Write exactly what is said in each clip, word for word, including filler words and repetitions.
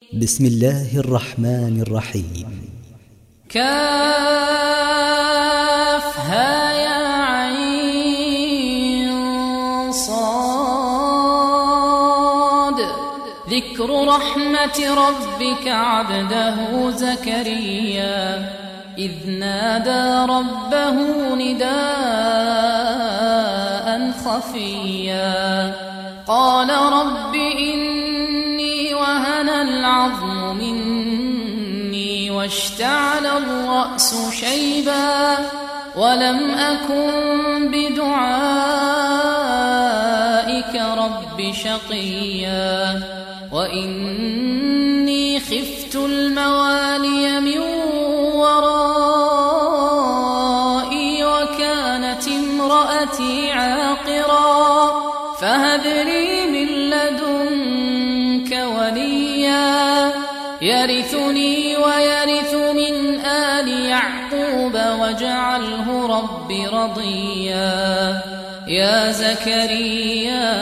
بسم الله الرحمن الرحيم. كافها يا عين صاد. ذكر رحمة ربك عبده زكريا إذ نادى ربه نداء خفيا قال رب إني وهن العظم مني واشتعل الرأس شيبا ولم أكن بدعائك رب شقيا وإني خفت الموالي من ورائي وكانت امرأتي عاقرا فهب لي من لدنك وليا يرثني ويرث من آل يعقوب واجعله رب رضيا. يا زكريا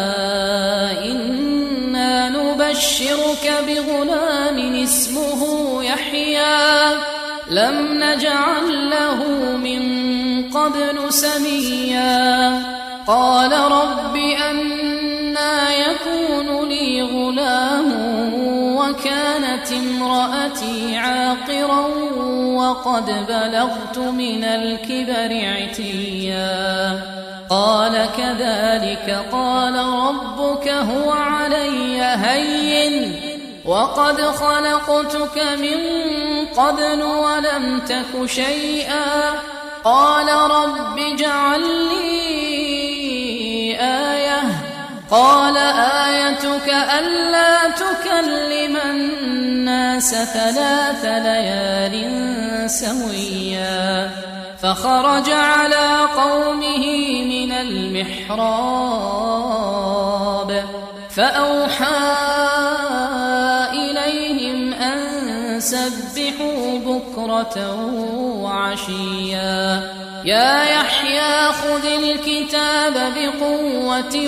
إنا نبشرك بغلام اسمه يحيى لم نجعل له من قبل سميا قال رب أنى يكون لي غلام وكانت امرأتي عاقرا وقد بلغت من الكبر عتيا قال كذلك قال ربك هو علي هين وقد خلقتك من قبل ولم تك شيئا قال رب اجعل لي آية قال آيتك ألا تكلم الناس ثلاث ليال سويا فخرج على قومه من المحراب فأوحى إليهم أن سبحوا بكرة وعشيا يا يحيى خذ الكتاب بقوة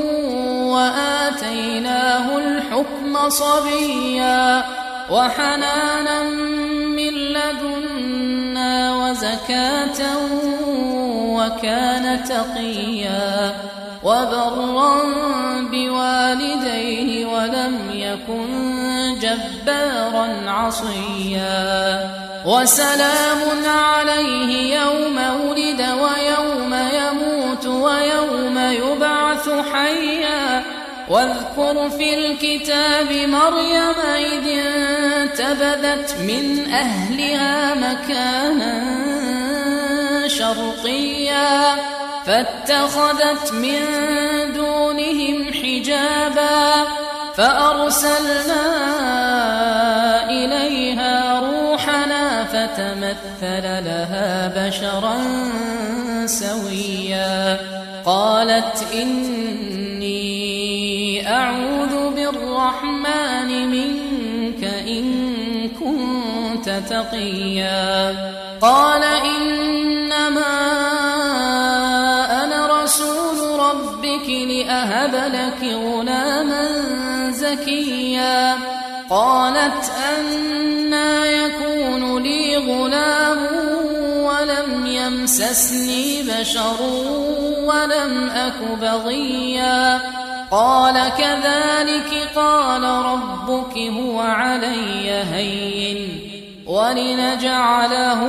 وآتيناه الحكم صبيا وحنانا من لدنا وزكاة وكان تقيا وبرا بوالديه ولم يكن جبارا عصيا وسلام عليه يوم ولد ويوم يموت ويوم يبعث حيا واذكر في الكتاب مريم إذ انتبذت من أهلها مكانا شرقيا فاتخذت من دونهم حجابا فأرسلنا إليها روحنا فتمثل لها بشرا سويا قالت إني أعوذ بالرحمن منك إن كنت تقيا قال إنما أنا رسول ربك لأهب لك غلاما زكيا قالت أنى يكون لي غلام ولم يمسسني بشر ولم أك بغيا قال كذلك قال ربك هو علي هين ولنجعله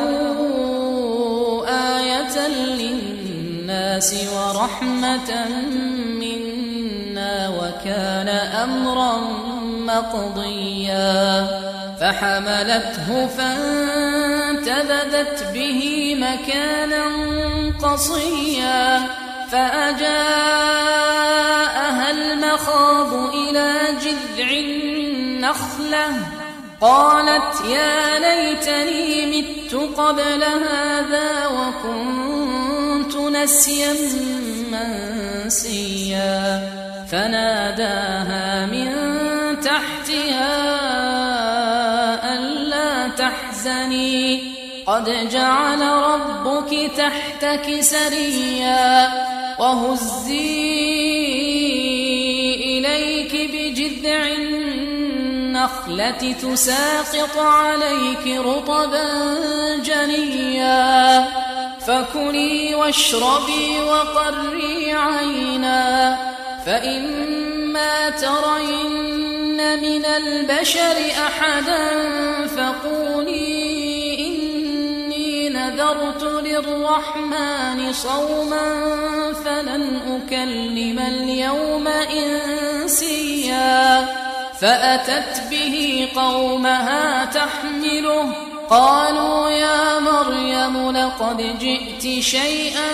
آية للناس ورحمة منا وكان أمرا مقضيا فحملته فانتبذت به مكانا قصيا فأجاءها المخاض إلى جذع النخلة قالت يا ليتني مت قبل هذا وكنت نسيا منسيا فناداها من تحتها ألا تحزني قد جعل ربك تحتك سريا وهزي إليك بجذع النخلة تساقط عليك رطبا جنيا فكلي واشربي وقري عينا فإما ترين من البشر أحدا فقولي إني نذرت للرحمن صوما فلن أكلم اليوم إنسيا فأتت به قومها تحمله قالوا يا مريم لقد جئت شيئا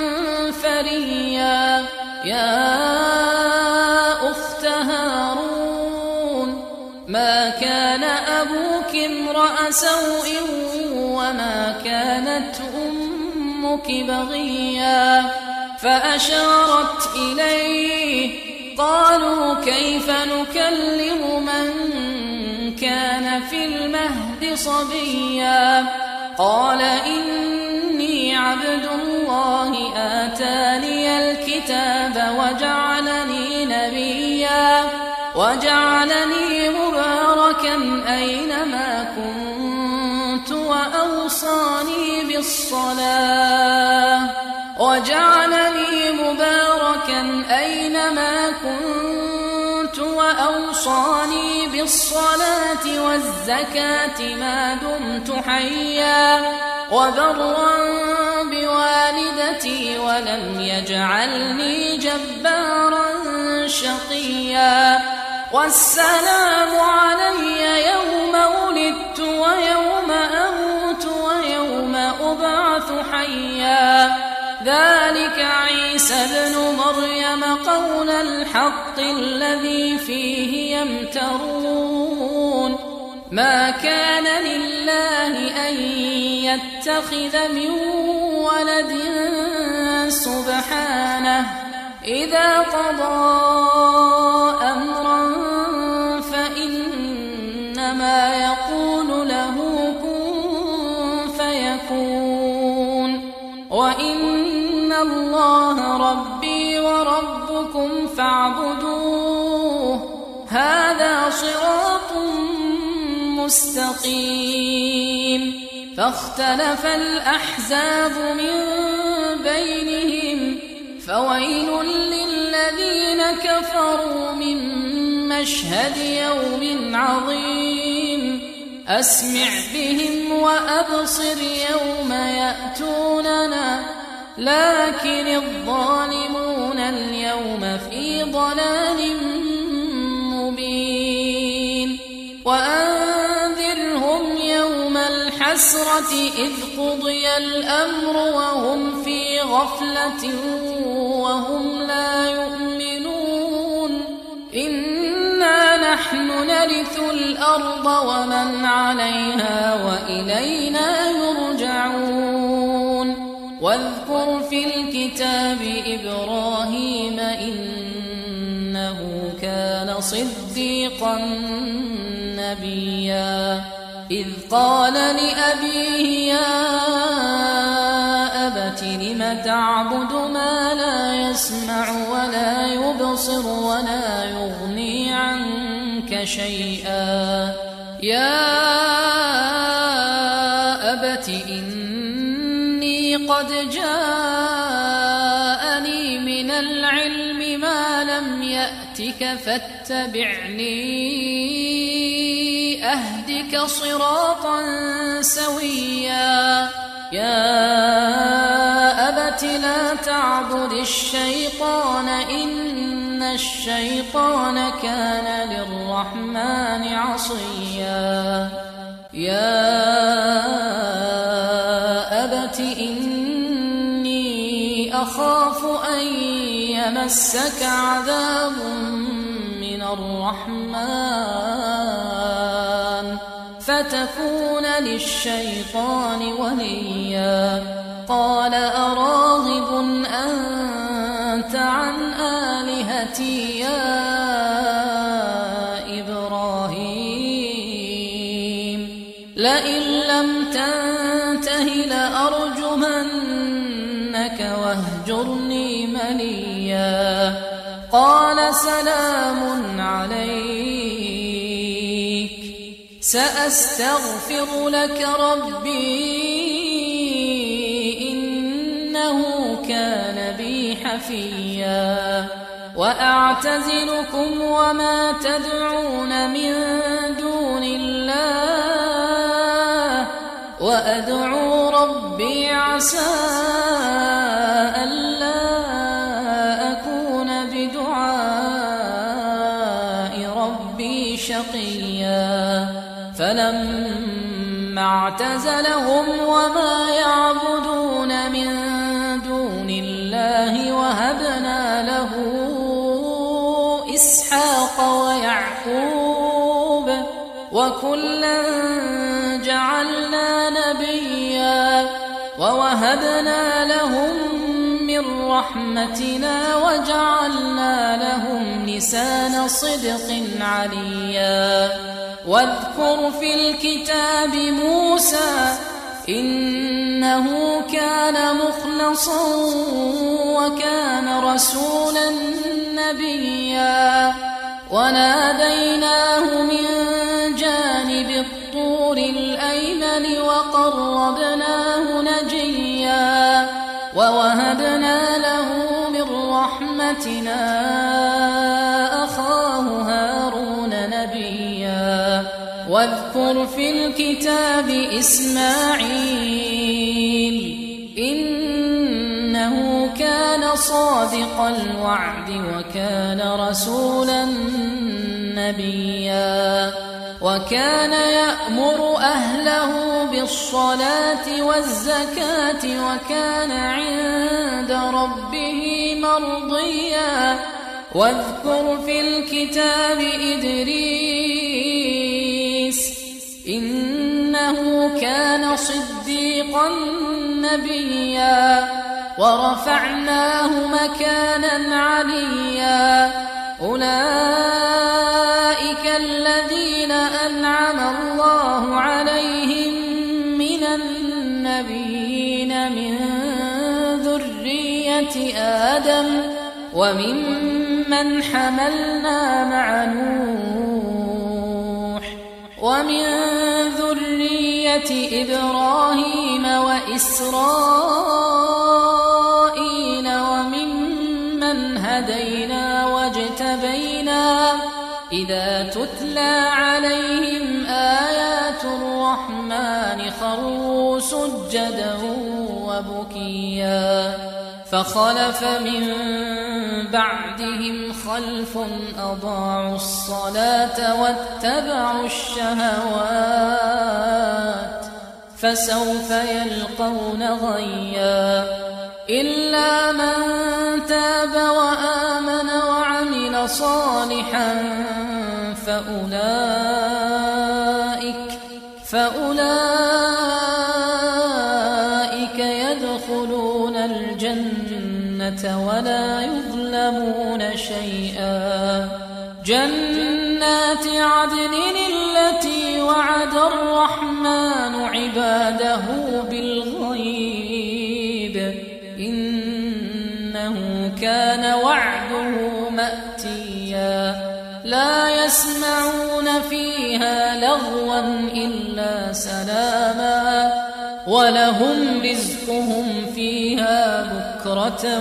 فريا يا أخت هارون ما كان أبوك امرأ سوء وما كانت أمك بغيا فأشارت إليه قالوا كيف نكلم من كان في المهد صبيا قال إني عبد الله آتاني الكتاب وجعلني نبيا وجعلني مباركا أينما كنت وأوصاني بالصلاة وجعلني مباركا أينما كنت وأوصاني بالصلاة والزكاة ما دمت حيا وبرا بوالدتي ولم يجعلني جبارا شقيا والسلام علي يوم ولدت ويوم أموت ويوم أبعث حيا ذلك عيسى ابن مريم قول الحق الذي فيه يمترون ما كان لله أن يتخذ من ولد سبحانه إذا قضى أمرا فإنما يقول له كن فيكون وإن الله ربي وربكم فاعبدوه هذا صراط مستقيم فاختلف الأحزاب من بينهم فويل للذين كفروا من مشهد يوم عظيم أسمع بهم وأبصر يوم يأتوننا لكن الظالمون اليوم في ضلال مبين وأنذرهم يوم الحسرة إذ قضي الأمر وهم في غفلة وهم لا يؤمنون إنا نحن نرث الأرض ومن عليها وإلينا يرجعون واذكر في الكتاب إبراهيم إنه كان صديقا نبيا إذ قال لأبيه يا أبت لم تعبد ما لا يسمع ولا يبصر ولا يغني عنك شيئا يا أبت إني قد جاءني من العلم ما لم يأتك فاتبعني أهدك صراطا سويا يا أبت لا تعبد الشيطان إن الشيطان كان للرحمن عصيا يا أبت إني أخاف أن يمسك عذاب من الرحمن فتكون للشيطان وليا قال أراغب أنت عن آلهتي يا إبراهيم لئن لم تنته لأرجمنك واهجرني مليا قال سلام عليك سأستغفر لك ربي إنه كان بي حفيا وأعتزلكم وما تدعون من دون الله وأدعو ربي عسى ألا أكون بدعاء ربي شقيا فلما اعتزلهم وما يعبدون من دون الله وهبنا له إسحاق ويعقوب وكلا جعلنا نبيا ووهبنا لهم من رحمتنا وجعلنا لهم لسان صدق عليا واذكر في الكتاب موسى إنه كان مخلصا وكان رسولا نبيا وناديناه من جانب الطور الأيمن وقربناه نجيا ووهبنا له من رحمتنا أخاه هارون نبيا واذكر في الكتاب إسماعيل إنه كان صادق الوعد وكان رسولا نبيا وكان يأمر أهله بالصلاة والزكاة وكان عند ربه مرضيا واذكر في الكتاب إدريس إنه كان صديقا نبيا ورفعناه مكانا عليا أولئك الذين أنعم الله عليهم من النبيين من ذرية آدم وممن حملنا مع نوح ومن ذرية إبراهيم وإسرائيل وممن هدينا واجتبينا إذا تتلى عليهم آيات الرحمن خروا سجدا وبكيا فخلف من بعدهم خلف أضاعوا الصلاة واتبعوا الشهوات فسوف يلقون غيا إلا من تاب وآمن وعمل صالحا فأولئك فأولئك يدخلون الجنة ولا يظلمون شيئا جنات عدن التي وعد الرحمن عباده بالغيب إنه كان وعده مأتيا لا يسمعون فيها لغوا إلا سلاما ولهم رزقهم فيها بكرة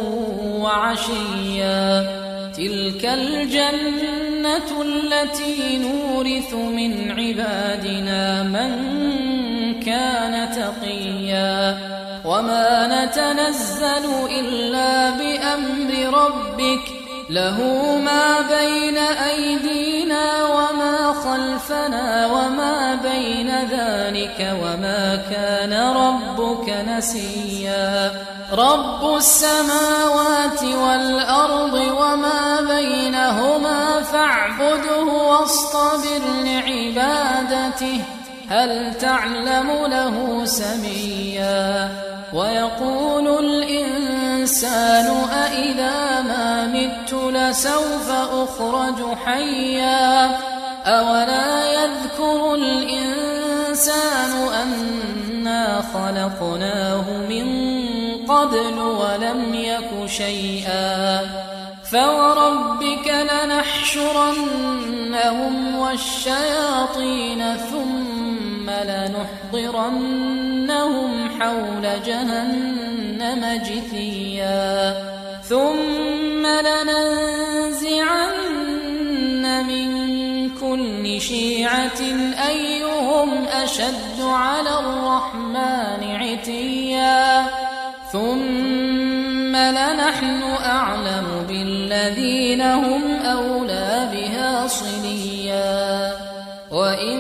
وعشيا تلك الجنة التي نورث من عبادنا من كان تقيا وما نتنزل إلا بأمر ربك له ما بين أيدينا وما خلفنا وما بين ذلك وما كان ربك نسيا رب السماوات والأرض وما بينهما فاعبده واصطبر لعبادته هل تعلم له سميا ويقول الإنسان أإذا ما مت لسوف أخرج حيا أولا يذكر الإنسان أنا خلقناه من قبل ولم يك شيئا فوربك لنحشرنهم والشياطين ثم لنحضرنهم حول جهنم جثيا ثم لننزعن من كل شيعة أيهم أشد على الرحمن عتيا ثم لنحن أعلم بالذين هم أولى بها صليا وإن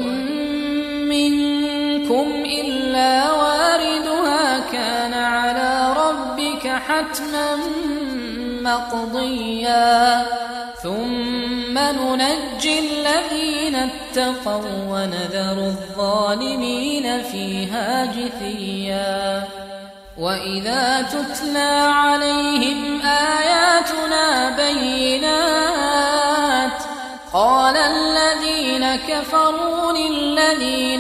منكم إلا واردها كان على ربك حتما مقضيا ثم ننجي الذين اتقوا ونذر الظالمين فيها جثيا وإذا تتلى عليهم آياتنا بينات قال الذين كفروا للذين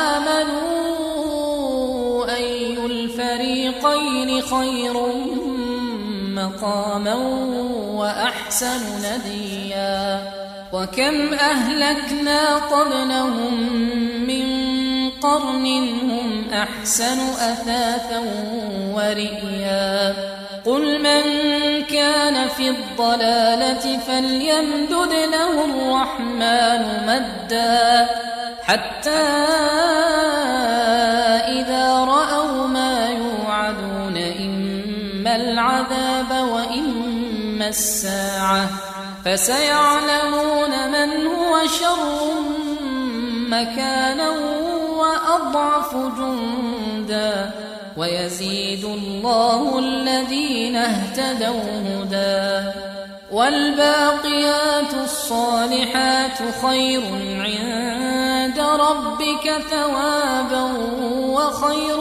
آمنوا أي الفريقين خير مقاما وأحسن نديا وكم أهلكنا قبلهم من قرن هم أحسن أثاثا ورئيا قل من كان في الضلالة فليمدد له الرحمن مدا حتى إذا رأوا ما يوعدون إما العذاب وإما الساعة فسيعلمون من هو شر مكانا وأضعف جندا ويزيد الله الذين اهتدوا هدى والباقيات الصالحات خير عند ربك ثوابا وخير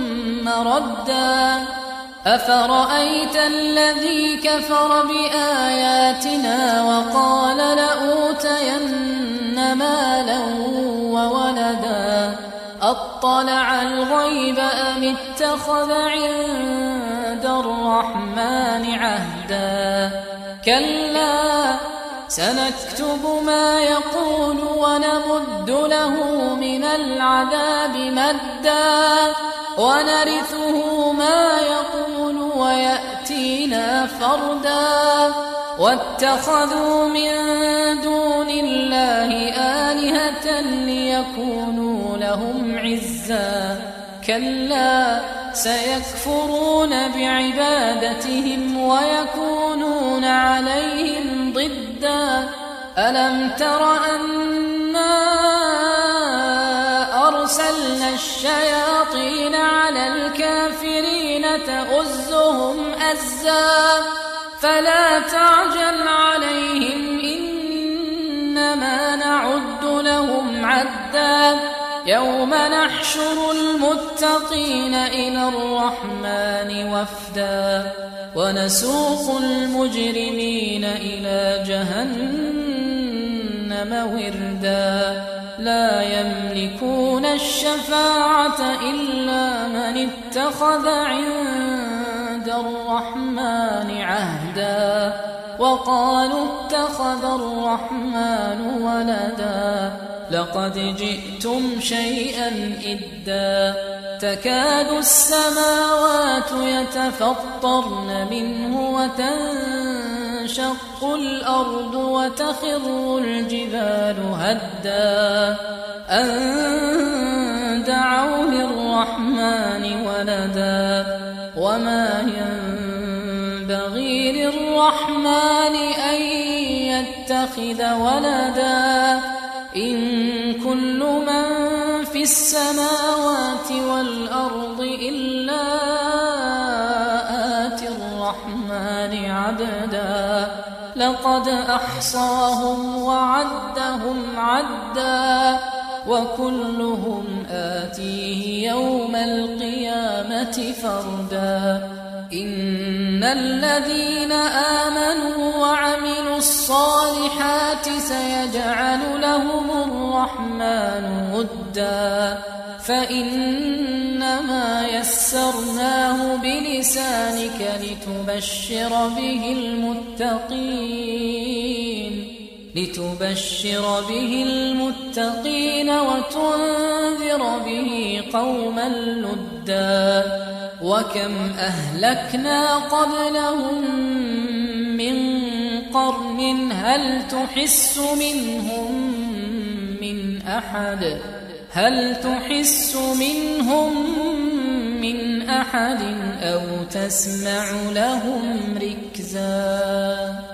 مردا أفرأيت الذي كفر بآياتنا وقال لأوتين مالا وولدا أطلع الغيب أم اتخذ عند الرحمن عهدا كلا سنكتب ما يقول ونمد له من العذاب مدا ونرثه ما يقول ويأتينا فردا واتخذوا من دون الله آلهة ليكونوا لهم عزا كلا سيكفرون بعبادتهم ويكونون عليهم ضدا ألم تر أنا أرسلنا الشياطين على الكافرين تؤزهم أزا فلا تعجل عليهم إنما نعد لهم عدا يوم نحشر المتقين إلى الرحمن وفدا ونسوق المجرمين إلى جهنم وردا لا يملكون الشفاعة إلا من اتخذ عند الرحمن عهدا وقالوا اتخذ الرحمن ولدا لقد جئتم شيئا إدا تكاد السماوات يتفطرن منه وتنشق الأرض وتخر الجبال هدا أن دعوا للرحمن ولدا وما ينبغي للرحمن أن يتخذ ولدا إن كل من في السماوات والأرض إلا آتي الرحمن عبدا لقد أحصاهم وعدهم عدا وكلهم آتيه يوم القيامة فردا إن الذين آمنوا وعملوا الصالحات سيجعل لهم الرحمن ودا فإنما يسرناه بلسانك لتبشر به المتقين لتبشر به المتقين وتنذر به قوما لدا وكم أهلكنا قبلهم من قرن هل تحس منهم من أحد هل تحس منهم من أحد أو تسمع لهم ركزا.